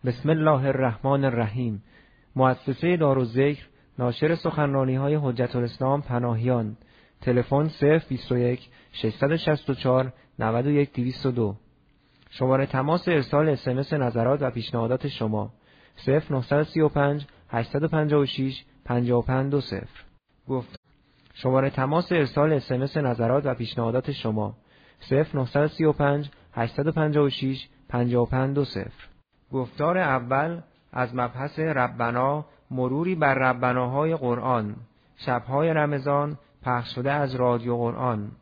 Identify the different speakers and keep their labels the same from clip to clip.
Speaker 1: بسم الله الرحمن الرحیم. مؤسسه دارالذکر ناشر سخنرانی‌های حجت الاسلام پناهیان. تلفن 021 664 91 202. شماره تماس ارسال اسمس نظرات و پیشنهادات شما 0935 856 5520. گفت شماره تماس ارسال اسمس نظرات و پیشنهادات شما 0935 856 5520. گفتار اول از مبحث ربنا، مروری بر ربناهای قرآن، شبهای رمضان، پخش شده از رادیو قرآن.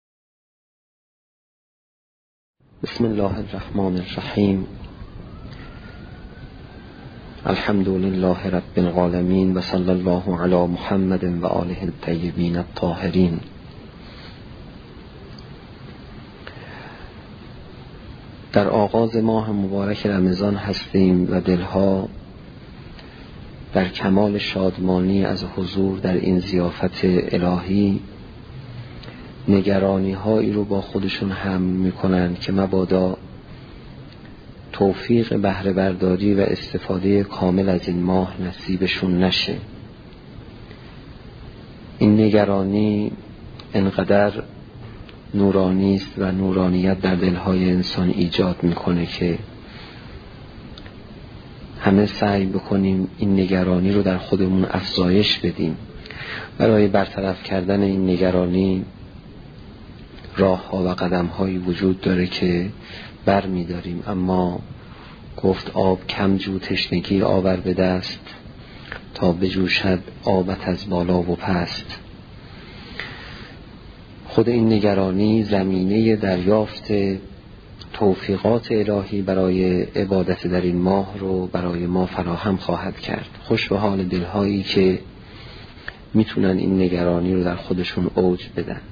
Speaker 2: بسم الله الرحمن الرحیم. الحمد لله رب العالمین و صلی الله علی محمد و آله الطیبین الطاهرین. در آغاز ماه مبارک رمضان هستیم و دلها در کمال شادمانی از حضور در این ضیافت الهی نگرانی هایی رو با خودشون هم میکنند که مبادا توفیق بهره برداری و استفاده کامل از این ماه نصیبشون نشه. این نگرانی انقدر نورانی است و نورانیت در دلهای انسان ایجاد میکنه که همه سعی بکنیم این نگرانی رو در خودمون افزایش بدیم. برای برطرف کردن این نگرانی راه ها و قدم هایی وجود داره که بر می داریم، اما گفت آب کم جو تشنگی آور به دست تا بجوشد آبت از بالا و پست. خود این نگرانی زمینه دریافت توفیقات الهی برای عبادت در این ماه رو برای ما فراهم خواهد کرد. خوش به حال دلهایی که میتونن این نگرانی رو در خودشون اوج بدن.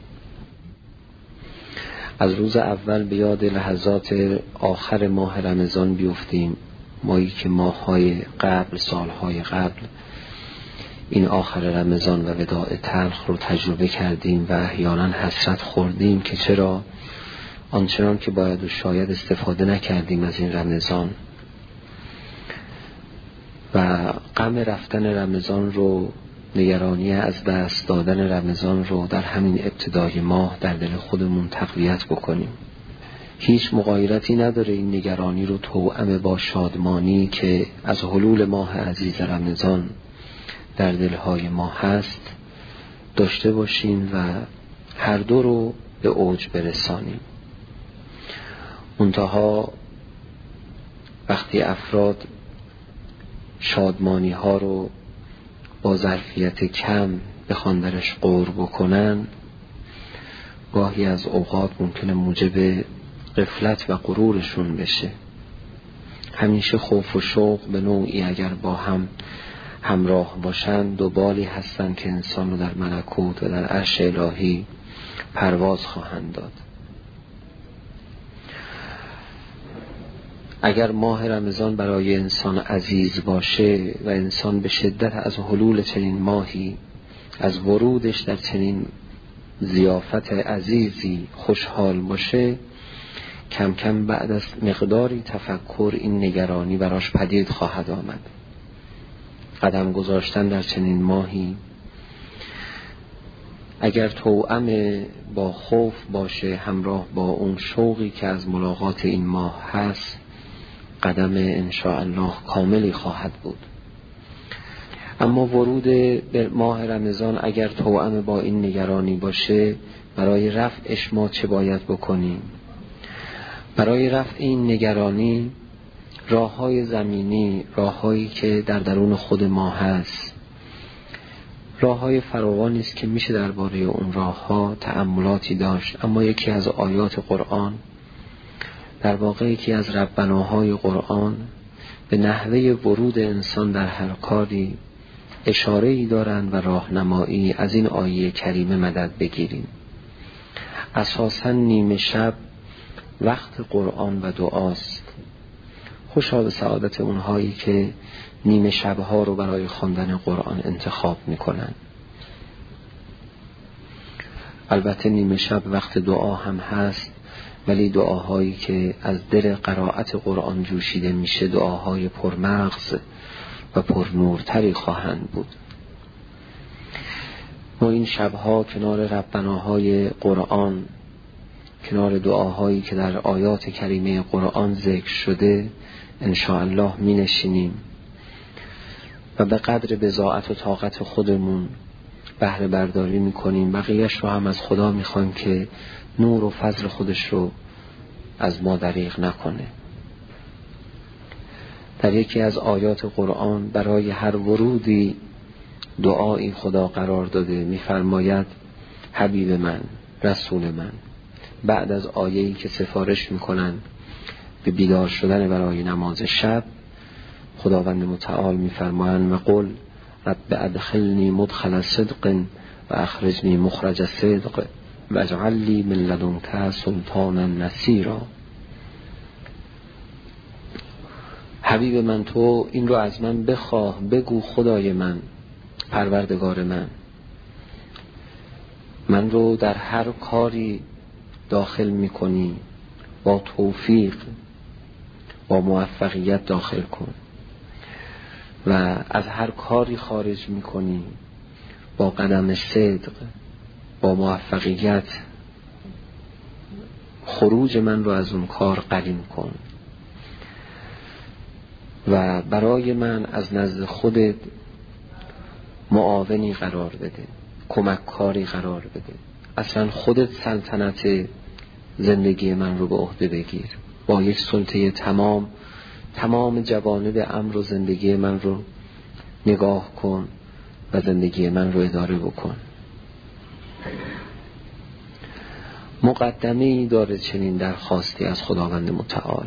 Speaker 2: از روز اول به یاد لحظات آخر ماه رمضان بیفتیم. مایی که ماه‌های قبل، سالهای قبل این آخر رمضان و وداع تلخ رو تجربه کردیم و احیانا حسرت خوردیم که چرا آنچنان که باید و شاید استفاده نکردیم از این رمضان و غم رفتن رمضان رو، نگرانی از دست دادن رمضان رو در همین ابتدای ماه در دل خودمون تقویت بکنیم. هیچ مغایرتی نداره این نگرانی رو توأم با شادمانی که از حلول ماه عزیز رمضان در دلهای ما هست داشته باشیم و هر دو رو به اوج برسانیم. منتها وقتی افراد شادمانی ها رو با ظرفیت کم بخوان درش غور بکنن، گاهی از اوقات ممکنه موجب غفلت و غرورشون بشه. همیشه خوف و شوق به نوعی اگر با هم همراه باشن دو بالی هستن که انسان رو در ملکوت و در عرش الهی پرواز خواهند داد. اگر ماه رمضان برای انسان عزیز باشه و انسان به شدت از حلول چنین ماهی، از ورودش در چنین ضیافت عزیزی خوشحال باشه، کم کم بعد از مقداری تفکر این نگرانی براش پدید خواهد آمد. قدم گذاشتن در چنین ماهی اگر توأم با خوف باشه همراه با اون شوقی که از ملاقات این ماه هست، قدم انشاءالله کاملی خواهد بود. اما ورود به ماه رمضان اگر توأم با این نگرانی باشه، برای رفعش ما چه باید بکنیم؟ برای رفع این نگرانی راه‌های زمینی، راه‌هایی که در درون خود ما هست، راه‌های فراوانی است که میشه درباره اون راه‌ها تأملاتی داشت. اما یکی از آیات قرآن، در واقع یکی از ربناهای قرآن، به نحوه ورود انسان در هر کاری اشاره‌ای دارند و راهنمایی. از این آیه کریمه مدد بگیریم. اساساً نیمه شب وقت قرآن و دعاست. خوشا به سعادت اونهایی که نیمه شبها رو برای خواندن قرآن انتخاب میکنن. البته نیمه شب وقت دعا هم هست، ولی دعاهایی که از دل قرائت قرآن جوشیده میشه دعاهای پرمغز و پرنورتری خواهند بود. ما این شبها کنار ربناهای قرآن، کنار دعاهایی که در آیات کریمه قرآن ذکر شده انشاءالله می نشینیم و به قدر بضاعت و طاقت خودمون بهره برداری می کنیم. بقیهش رو هم از خدا می خواهیم که نور و فضل خودش رو از ما دریغ نکنه. در یکی از آیات قرآن برای هر ورودی دعایی خدا قرار داده. می فرماید حبیب من، رسول من، بعد از آیه‌ای که سفارش میکنن به بیدار شدن برای نماز شب، خداوند متعال میفرمایند و قل رب ادخلنی مدخل صدق و اخرجنی مخرج صدق و اجعل لی من لدنک سلطانا نصیرا. حبیب من، تو این رو از من بخواه، بگو خدای من، پروردگار من رو در هر کاری داخل میکنی، با توفیق، با موفقیت داخل کن و از هر کاری خارج میکنی با قدم صدق، با موفقیت خروج من رو از اون کار قرین کن و برای من از نزد خودت معاونی قرار بده، کمککاری قرار بده. اصلا خودت سلطنت زندگی من رو به عهده بگیر، با یک سلطه تمام جوانب امر و زندگی من رو نگاه کن و زندگی من رو اداره بکن. مقدمه ای داره چنین درخواستی از خداوند متعال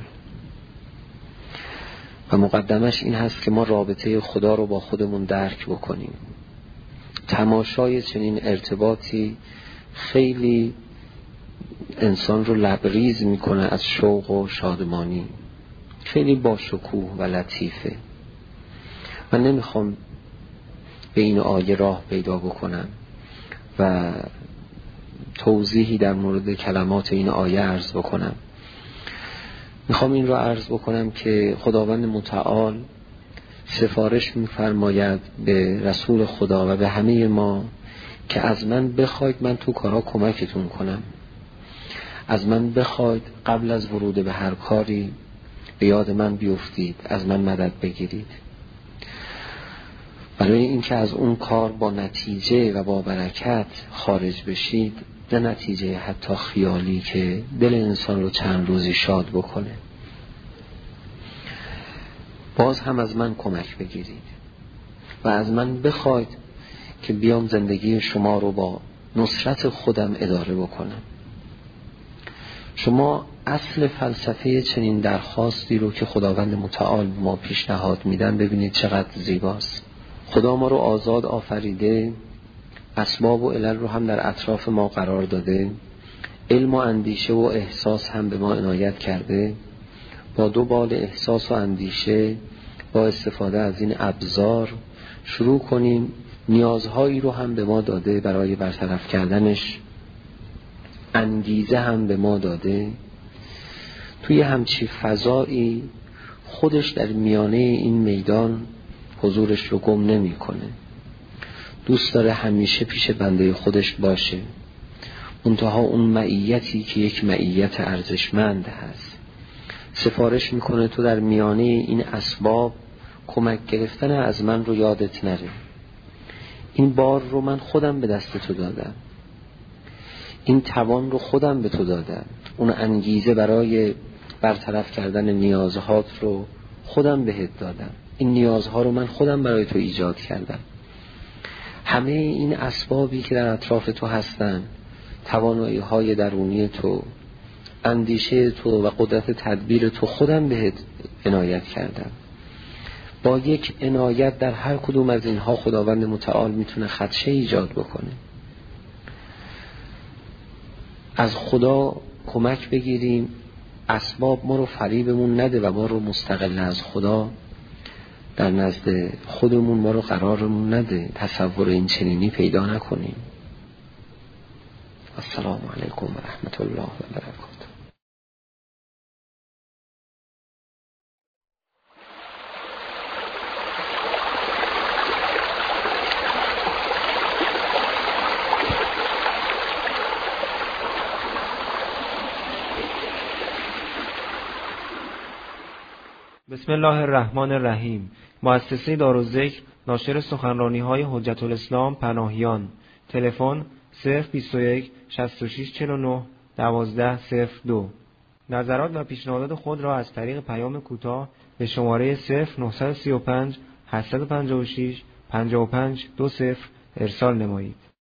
Speaker 2: و مقدمش این هست که ما رابطه خدا رو با خودمون درک بکنیم. تماشای چنین ارتباطی خیلی انسان رو لبریز میکنه از شوق و شادمانی، خیلی با شکوه و لطیفه. من نمیخوام به این آیه راه پیدا بکنم و توضیحی در مورد کلمات این آیه عرض بکنم. میخوام این رو عرض بکنم که خداوند متعال سفارش میفرماید به رسول خدا و به همه ما که از من بخواید من تو کارا کمکتون کنم، از من بخواید قبل از ورود به هر کاری به یاد من بیفتید، از من مدد بگیرید، برای اینکه از اون کار با نتیجه و با برکت خارج بشید، نه نتیجه حتی خیالی که دل انسان رو چند روزی شاد بکنه. باز هم از من کمک بگیرید و از من بخواید که بیام زندگی شما رو با نصرت خودم اداره بکنم. شما اصل فلسفه چنین درخواستی رو که خداوند متعال ما پیشنهاد میدن ببینید چقدر زیباست. خدا ما رو آزاد آفریده، اسباب و علل رو هم در اطراف ما قرار داده، علم و اندیشه و احساس هم به ما عنایت کرده. با دو بال احساس و اندیشه با استفاده از این ابزار شروع کنیم. نیازهایی رو هم به ما داده برای برطرف کردنش، انگیزه هم به ما داده. توی همچی فضایی خودش در میانه این میدان حضورش رو گم نمی کنه. دوست داره همیشه پیش بنده خودش باشه، منتها اون معیتی که یک معیت ارزشمند هست. سفارش میکنه تو در میانه این اسباب کمک گرفتن از من رو یادت نره. این بار رو من خودم به دست تو دادم، این توان رو خودم به تو دادم، اون انگیزه برای برطرف کردن نیازهات رو خودم بهت دادم، این نیازها رو من خودم برای تو ایجاد کردم. همه این اسبابی که در اطراف تو هستن، توانایی های درونی تو، اندیشه تو و قدرت تدبیر تو خودم بهت عنایت کردم. با یک عنایت در هر کدوم از اینها خداوند متعال میتونه خدشه ایجاد بکنه. از خدا کمک بگیریم، اسباب ما رو فریبمون نده و ما رو مستقل از خدا در نزد خودمون ما رو قرارمون نده، تصور این چنینی پیدا نکنیم. السلام علیکم و رحمت الله و برکاته.
Speaker 1: بسم الله الرحمن الرحیم. مؤسسه دارالذکر ناشر سخنرانی‌های حجت الاسلام پناهیان. تلفن 021 6649 1202. نظرات و پیشنهادات خود را از طریق پیام کوتاه به شماره 0935 856 5520 ارسال نمایید.